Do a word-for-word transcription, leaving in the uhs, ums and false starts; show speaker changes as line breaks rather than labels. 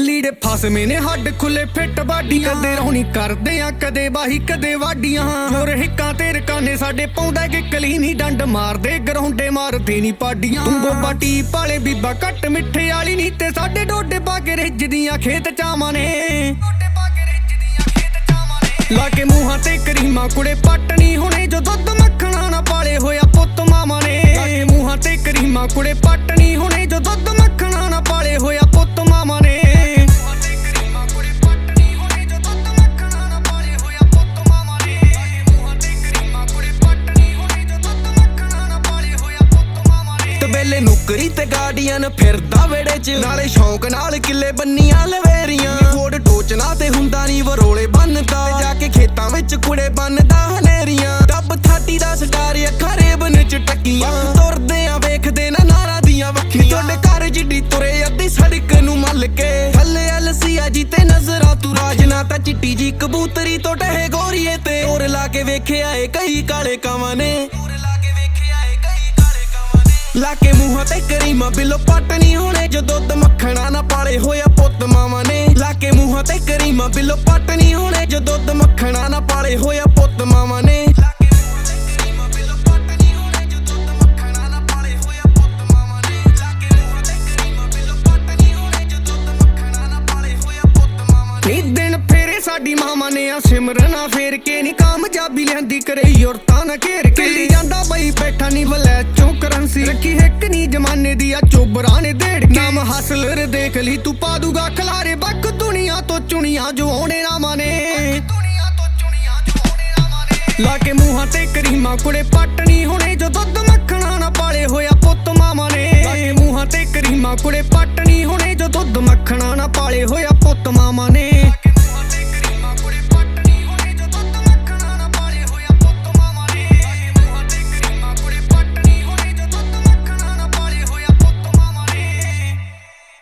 ਲੀੜੇ ਫਸਵੇਂ ਨੇ ਹੱਡ ਖੁੱਲੇ ਫਿੱਟ ਬਾਡੀਆਂ ਕਦੇ ਰੌਣੀ ਕਰਦੇ ਆ ਕਦੇ ਬਾਹੀ ਕਦੇ ਵਾਡੀਆਂ ਹੋਰ ਹਿੱਕਾਂ ਤੇ ਰਕਾਨੇ ਸਾਡੇ ਪਾਉਂਦਾ ਕਿ ਕਲੀ ਨੀ ਡੰਡ ਮਾਰਦੇ ਗਰਾਉਂਡੇ ਮਾਰਦੇ ਨੀ ਪਾਡੀਆਂ ਤੂੰ ਗੋਬਾ ਟੀਪ ਵਾਲੇ ਬੀਬਾ ਘੱਟ ਮਿੱਠੇ ਵਾਲੀ ਨੀ ਤੇ ਸਾਡੇ ਡੋਡੇ ਪਾ ਕੇ ਰਿੱਝਦੀਆਂ ਖੇਤ ਚਾਵਾਂ ਨੇ ਲਾ ਕੇ ਮੂੰਹਾਂ ਤੇ ਕਰੀਮਾਂ ਕੁੜੇ ਪੱਟ ਨੀ ਹੋਣੇ ਜੋ ਦੁੱਧ ਮੱਖਣਾ ਨਾ ਪਾਲੇ ਹੋਇਆ ਪੁੱਤ ਮਾਮਾ ਨੇ ਮੂੰਹਾਂ ਤੇ ਕਰੀਮਾਂ ਕੁੜੇ ਪੱਟ ਨੀ ਹੋਣੇ ਜੋ ਦੁੱਧ ਮੱਖਣਾ ਨਾ ਪਾਲੇ ਹੋਇਆ ਪੁੱਤ ਮਾਮਾ ਨੇ ਵੇਲੇ ਨੁਕਰੀ ਤੇ ਗਾਰਡੀਅਨ ਫਿਰਦਾ ਵੇੜੇ ਚ ਨਾਲੇ ਸ਼ੌਂਕ ਨਾਲ ਕਿੱਲੇ ਬੰਨੀਆਂ ਲਵੇਰੀਆਂ ਫੋੜ ਟੋਚਣਾ ਤੇ ਹੁੰਦਾ ਨੀ ਵਰੋਲੇ ਬੰਨਦਾ ਜਾ ਕੇ ਖੇਤਾਂ ਵਿੱਚ ਕੁੜੇ ਬੰਨਦਾ ਹਨੇਰੀਆਂ ਟੱਬ ਥਾਟੀ ਦਾ ਸਟਾਰ ਅੱਖਾਂ ਰੇਬਨ ਚ ਟੱਕੀਆਂ ਤੁਰਦੇ ਆ ਵੇਖਦੇ ਨਾ ਨਾਰਾਂ ਦੀਆਂ ਵੱਖੀਆਂ ਤੁਹਾਡੇ ਘਰ ਜਿੱਡੀ ਤੁਰੇ ਅੱਧੀ ਸੜਕ ਨੂੰ ਮੱਲ ਕੇ ਥੱਲੇ ਅਲਸੀਆ ਜੀ ਤੇ ਨਜ਼ਰਾਂ ਤੂੰ ਰਾਜਨਾ ਤਾਂ ਚਿੱਟੀ ਜੀ ਕਬੂਤਰੀ ਤੋਂ ਟਹੇ ਗੋਰੀਏ ਤੇ ਹੋਰ ਲਾ ਕੇ ਵੇਖਿਆ ਏ ਕਈ ਕਾਲੇ ਕਾਵਾਂ ਨੇ ਲਾ ਕੇ ਮੂੰਹਾਂ ਤੇ ਕਰੀਮਾਂ ਬਿੱਲੋ ਪੱਟ ਨੀ ਹੋਣੇ ਜੋ ਦੁੱਧ ਮੱਖਣਾ ਨਾ ਪਾਲੇ ਹੋਇਆ ਪੁੱਤ ਮਾਵਾਂ ਨੇ ਲਾ ਕੇ ਮੂੰਹਾਂ ਤੇ ਕਰੀਮਾਂ ਬਿੱਲੋ ਪੱਟ ਨੀ ਹੋਣੇ ਜੋ ਦੁੱਧ ਮੱਖਣਾ ਨਾ ਪਾਲੇ ਹੋਇਆ ਪੁੱਤ ਮਾਵਾਂ ਨੇ ਸਾਡੀ ਮਾਮਾ ਨੇ ਆ ਸਿਮਰਨਾ ਫੇਰ ਕੇ ਨੀ ਕਾਮਯਾਬੀ ਲੈਂਦੀ ਕਰੇ ਯੁਰਤਾਂ ਨਾ ਘੇਰ ਕੇ ਲੀ ਜਾਂਦਾ ਬਈ ਬੈਠਾ ਨੀ ਵਲੈ ਚੋਂ ਕਰੰਸੀ ਰੱਖੀ ਹਿੱਕ ਨੀ ਜਮਾਨੇ ਦੀ ਆ ਚੋਬਰਾਂ ਨੇ ਦੇੜ ਕੇ ਨਾਮ ਹਸਲਰ ਦੇਖ ਲਈ ਤੂੰ ਪਾ ਦੂਗਾ ਖਲਾਰੇ ਬੱਕ ਦੁਨੀਆ ਤੋਂ ਚੁਣੀਆਂ ਜੋ ਆਉਣੇ ਰਾਮਾਂ ਨੇ ਲਾ ਕੇ ਮੂੰਹਾਂ ਤੇ ਕਰੀਮਾਂ ਕੁੜੇ ਪੱਟ ਨੀ ਹੋਣੇ ਜੋ ਦੁੱਧ ਮੱਖਣਾ ਨਾ ਪਾਲੇ ਹੋਇਆ ਪੁੱਤ ਮਾਮਾ ਨੇ ਲਾ ਕੇ ਮੂੰਹਾਂ ਤੇ ਕਰੀਮਾਂ ਕੁੜੇ ਪੱਟ ਨੀ ਹੋਣੇ ਜੋ ਦੁੱਧ ਮੱਖਣਾ ਨਾ ਪਾਲੇ ਹੋਇਆ ਪੁੱਤ ਮਾਮਾ